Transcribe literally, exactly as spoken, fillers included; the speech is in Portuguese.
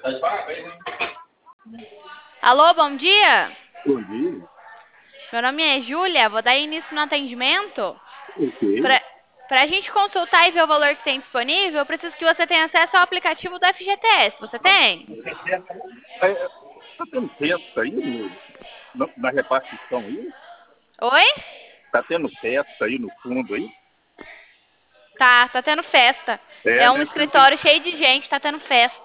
Alô, bom dia. Bom dia. Meu nome é Júlia, vou dar início no atendimento. Ok. Para a gente consultar e ver o valor que tem disponível, eu preciso que você tenha acesso ao aplicativo do F G T S. Você tem? É, tá tendo festa aí no, no- na repartição aí? Oi? Tá tendo festa aí no fundo aí? Tá, tá tendo festa. É, É um né? Porque escritório cheio de gente, tá tendo festa.